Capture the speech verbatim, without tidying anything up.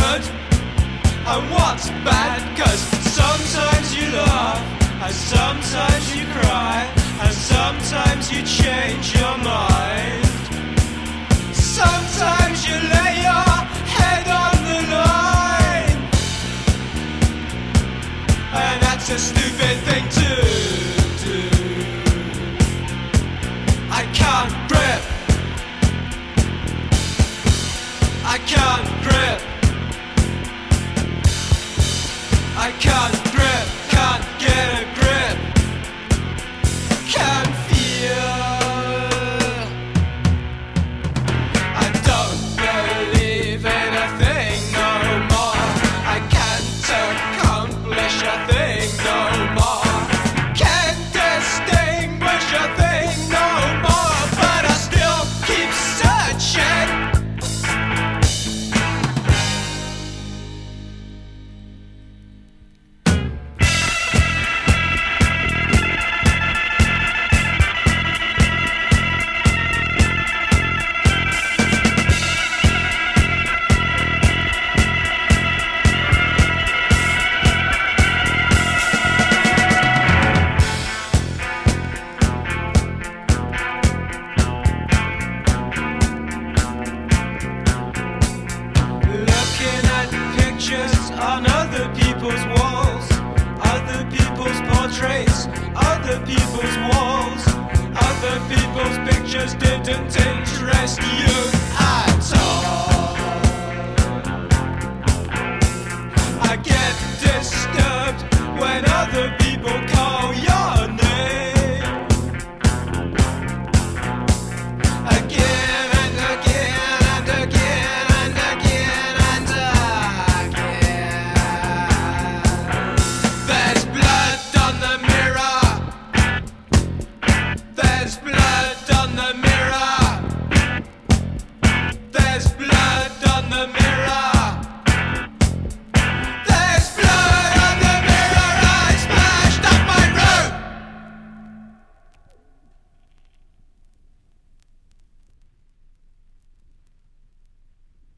good and what's bad, 'cause sometimes you laugh and sometimes you cry and sometimes you change your mind. Sometimes you lay your head on the line, and that's a stupid thing to do. I can't grip, I can't grip, I can't grip, can't get a grip, can't feel. I don't believe in a thing no more. I can't accomplish a thing no more. Can't distinguish a thing no more. But I still keep searching. Looking at pictures on other people's walls, other people's portraits, other people's walls, other people's pictures didn't interest you at all. I get disturbed when other people